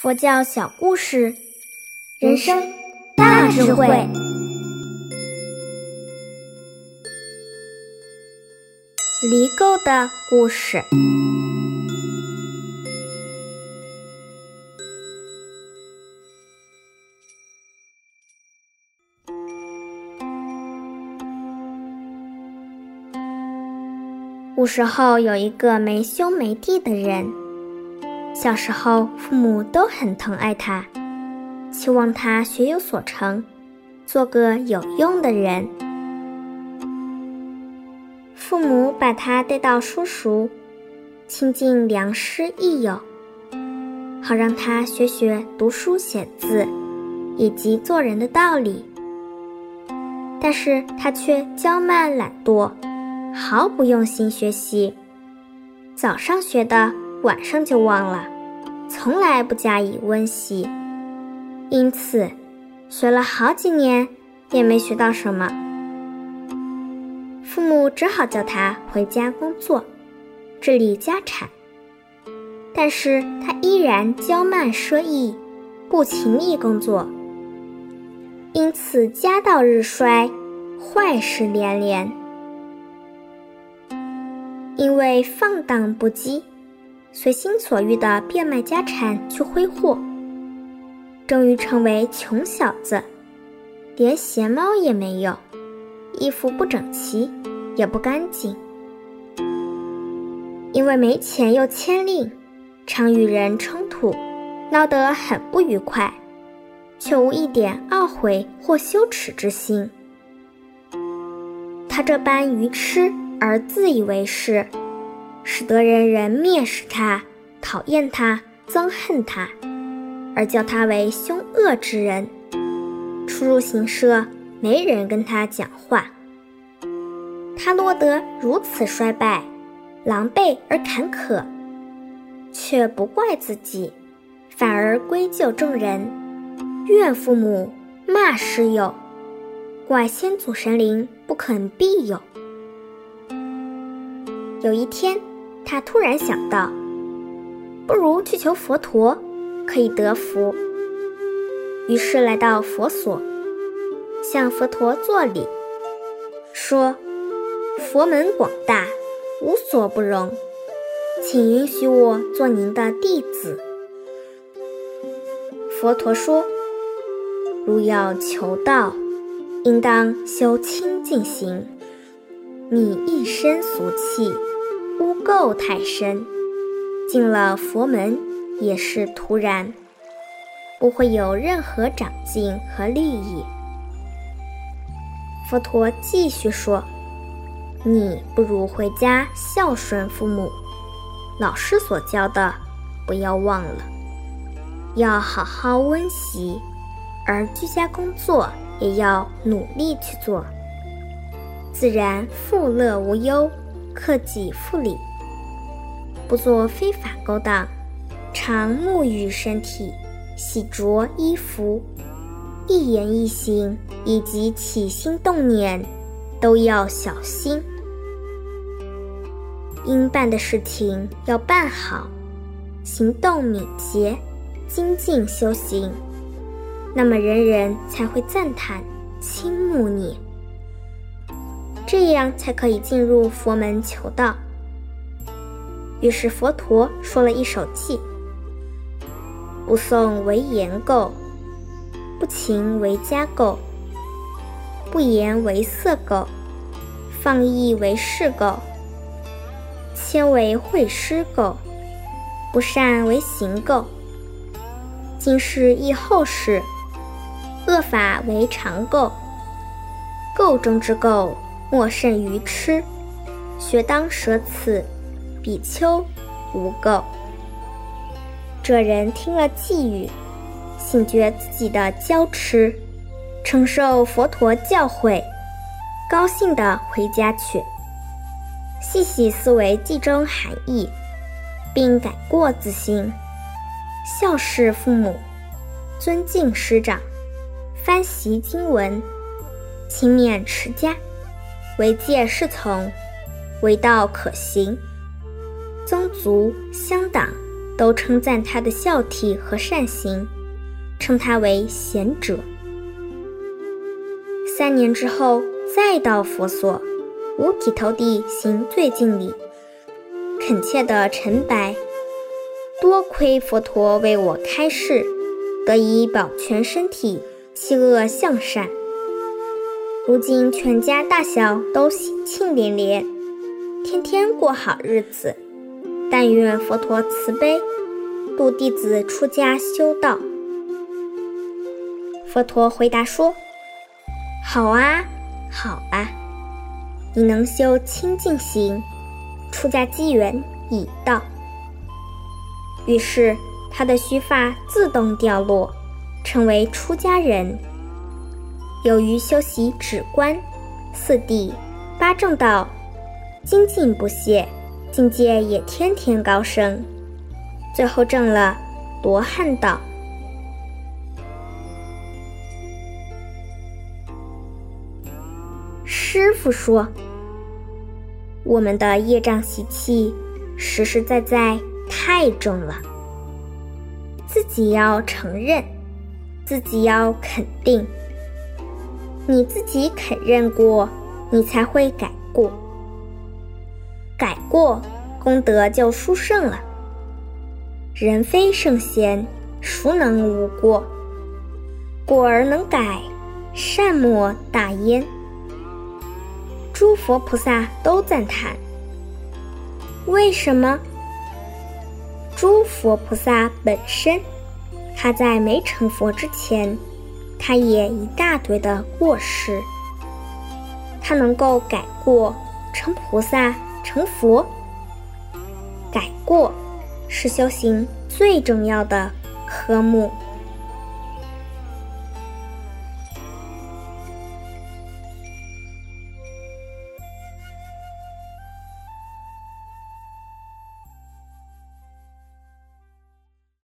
佛教小故事，人生大智慧。离垢的故事。古时候有一个没兄没弟的人，小时候父母都很疼爱他，期望他学有所成，做个有用的人。父母把他带到书塾，亲近良师益友，好让他学学读书写字以及做人的道理。但是他却骄慢懒惰，毫不用心学习，早上学的晚上就忘了，从来不加以温习，因此学了好几年也没学到什么。父母只好叫他回家工作，治理家产，但是他依然骄慢奢逸，不勤力工作，因此家道日衰，坏事连连。因为放荡不羁，随心所欲地变卖家产去挥霍，终于成为穷小子，连鞋帽也没有，衣服不整齐也不干净。因为没钱又欠令，常与人冲突，闹得很不愉快，却无一点懊悔或羞耻之心。他这般愚痴而自以为是，使得人人蔑视他，讨厌他，憎恨他，而叫他为凶恶之人。出入行舍，没人跟他讲话。他落得如此衰败，狼狈而坎坷，却不怪自己，反而归咎众人，怨父母，骂师友，怪先祖神灵不肯庇佑。有一天，他突然想到，不如去求佛陀，可以得福。于是来到佛所，向佛陀作礼，说：佛门广大，无所不容，请允许我做您的弟子。佛陀说：如要求道，应当修清净行，你一身俗气，污垢太深，进了佛门也是徒然，不会有任何长进和利益。佛陀继续说：你不如回家孝顺父母，老师所教的不要忘了，要好好温习，而居家工作也要努力去做，自然富乐无忧，克己复礼，不做非法勾当，常沐浴身体，洗濯衣服，一言一行以及起心动念都要小心。应办的事情要办好，行动敏捷，精进修行，那么人人才会赞叹倾慕你，这样才可以进入佛门求道。于是佛陀说了一首偈：不诵为言垢，不勤为家垢，不言为色垢，放逸为事垢，谦为会师垢，不善为行垢，今世亦后世，恶法为常垢。垢中之垢，莫甚于痴，学当舍此，比丘无垢。这人听了偈语，醒觉自己的骄痴，承受佛陀教诲，高兴地回家去，细细思维偈中含义，并改过自新，孝事父母，尊敬师长，翻习经文，勤勉持家，为戒是从，为道可行，宗族乡党都称赞他的孝悌和善行，称他为贤者。3年之后，再到佛所，五体投地行最敬礼，恳切地陈白：多亏佛陀为我开示，得以保全身体，弃恶向善。如今全家大小都喜庆连连，天天过好日子。但愿佛陀慈悲，度弟子出家修道。佛陀回答说：好啊，好啊，你能修清净行，出家机缘已到。于是他的须发自动掉落，成为出家人。由于修习止观、四谛、八正道，精进不懈，境界也天天高升，最后证了罗汉道。师父说，我们的业障习气实实在在太重了，自己要承认，自己要肯定。你自己肯认过，你才会改过，改过，功德就殊胜了。人非圣贤，孰能无过？过而能改，善莫大焉。诸佛菩萨都赞叹。为什么？诸佛菩萨本身，他在没成佛之前，他也一大堆的过失，他能够改过，成菩萨，成佛。改过是修行最重要的科目。